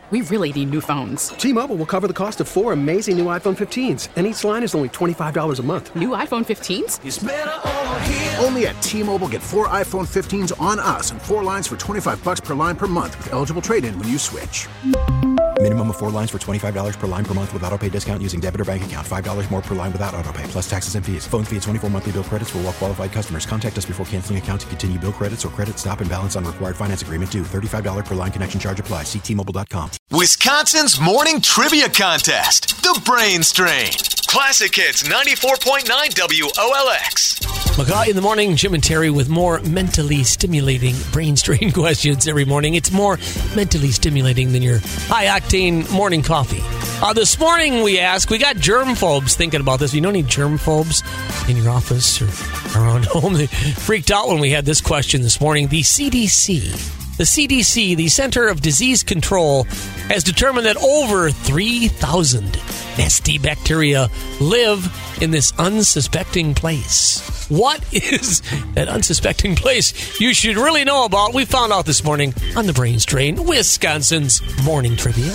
We really need new phones. T-Mobile will cover the cost of 4 amazing new iPhone 15s, and each line is only $25 a month. New iPhone 15s? It's better over here. Only at T-Mobile, get 4 iPhone 15s on us and 4 lines for $25 per line per month with eligible trade-in when you switch. Minimum of 4 lines for $25 per line per month with autopay discount using debit or bank account. $5 more per line without autopay, plus taxes and fees. Phone fee at 24 monthly bill credits for well-qualified customers. Contact us before canceling account to continue bill credits or credit stop and balance on required finance agreement due. $35 per line connection charge applies. See T-Mobile.com. Wisconsin's morning trivia contest, The Brain Strain. Classic Hits 94.9 WOLX. McCaw in the morning, Jim and Terry with more mentally stimulating brain strain questions every morning. It's more mentally stimulating than your high-octane morning coffee. This morning we got germphobes thinking about this. You know any germphobes in your office or around home? They freaked out when we had this question this morning. The CDC, the Center of Disease Control, has determined that over 3,000 nasty bacteria live in this unsuspecting place. What is that unsuspecting place you should really know about? We found out this morning on the Brain Strain, Wisconsin's morning trivia.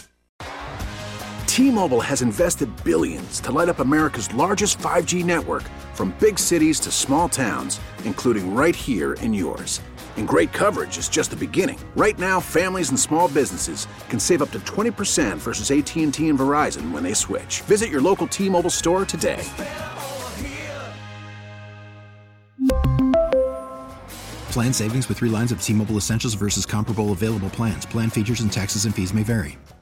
T-Mobile has invested billions to light up America's largest 5G network, from big cities to small towns, including right here in yours. And great coverage is just the beginning. Right now, families and small businesses can save up to 20% versus AT&T and Verizon when they switch. Visit your local T-Mobile store today. Plan savings with 3 lines of T-Mobile Essentials versus comparable available plans. Plan features and taxes and fees may vary.